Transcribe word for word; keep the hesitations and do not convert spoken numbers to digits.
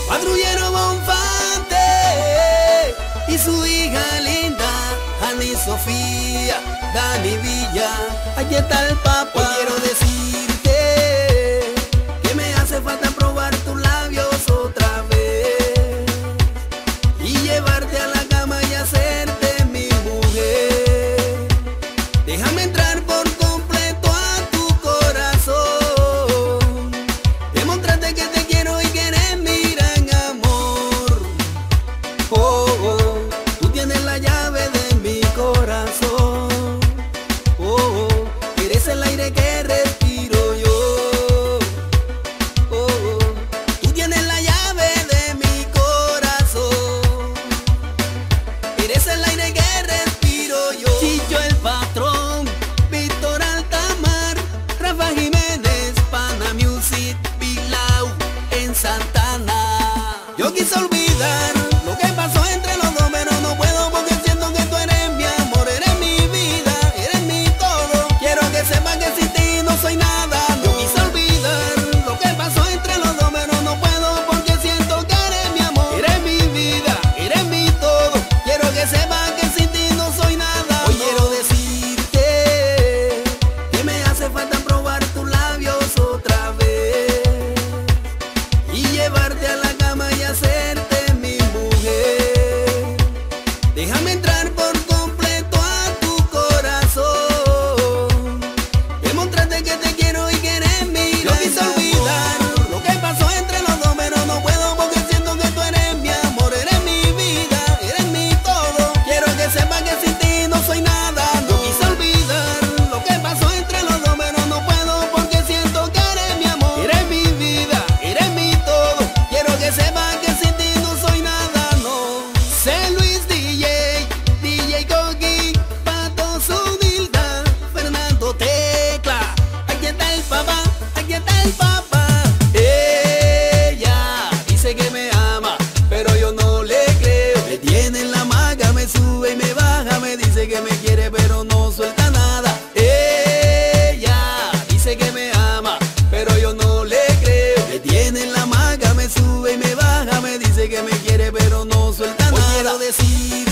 Patrullero Bonfante y su hija linda, Ani Sofía, Dani Villa, allí está el papá. Hoy quiero decirte que me hace falta probar tus labios otra vez y llevarte a la cama y hacerte mi mujer. Déjame entrar por completo a tu corazón, demostrarte que te quiero y que eres mi gran amor. Oh, oh, tú tienes la llave de mi corazón. Oh, oh, eres el aire que respiro yo. Oh, oh, tú tienes la llave de mi corazón. Eres el aire que respiro yo. Chicho el patrón, Víctor Altamar, Rafa Jiménez, Pana Music, Pilau en Santana. Yo quise olvidar lo que pasó entre los dos, pero no puedo porque siento que tú eres mi amor, eres mi vida, eres mi todo. Quiero que sepas que sin ti no soy nada. Yo quise olvidar lo que pasó entre los dos, pero no puedo porque siento que eres mi amor, eres mi vida, eres mi todo. Quiero que sepas que sin ti no soy nada. Hoy quiero decirte que me hace falta probar tus labios otra vez y llevarte a la cama y hacerte mi mujer. Déjame entrar por completo a tu corazón, demostrarte que te quiero y que eres mi gran amor. Yo quise olvidar lo que pasó entre los dos, pero no puedo porque siento que tú eres mi amor, eres mi vida, eres mi todo. Quiero que sepas que sin ti no soy nada. No quise olvidar lo que pasó entre los dos, pero no puedo porque siento que eres mi amor, eres mi vida, eres mi todo. Quiero que sepas que sin ti no soy nada, no. Sé Luis D J, D J Coqui, Pato Zunilda, Fernando Tecla. Aquí está el papá, aquí está el papá. Ella dice que me ama, pero yo no le creo. Me tiene en la maga, me sube y me baja, me dice que me quiere, pero no suelta nada. Ella dice que me ama, pero yo no le creo. Me tiene en la maga, me sube y me baja, me dice que me quiere, pero no suelta nada. Hoy quiero decir